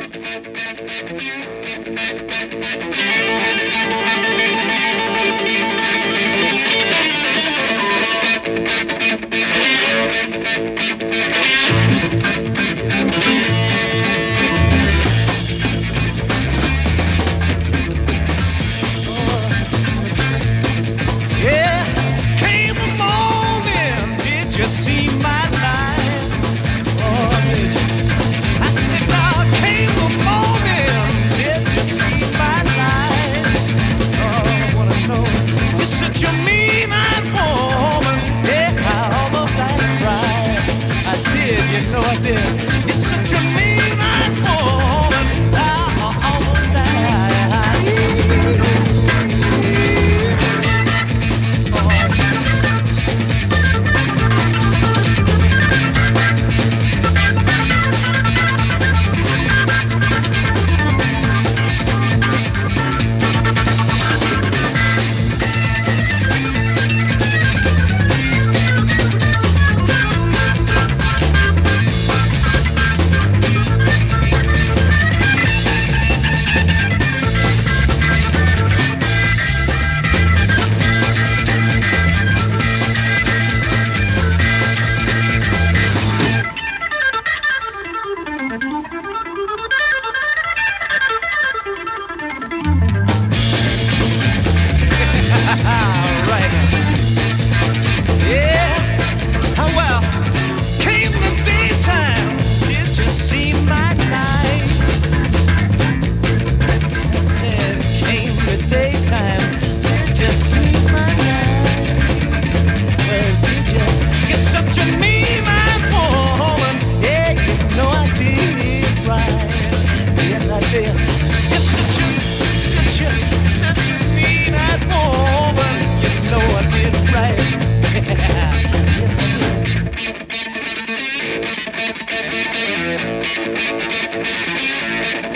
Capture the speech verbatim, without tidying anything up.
See my life, oh, did you? I said, God came the morning. Did you see my life? Oh, I wanna know. You're such a mean-eyed woman. Yeah, I almost died to cry. I did, you know I did. You're such a mean-eyed woman. I almost died. Right. Yeah. Oh, well, came the daytime. Did you see my night? I said, came the daytime. Did you see my night? Well, did you? You're such a mean-eyed woman. Yeah, you know I did right. Yes, I did. You're such a, such a, such a mean-eyed woman. You know I did right. Yes, I did.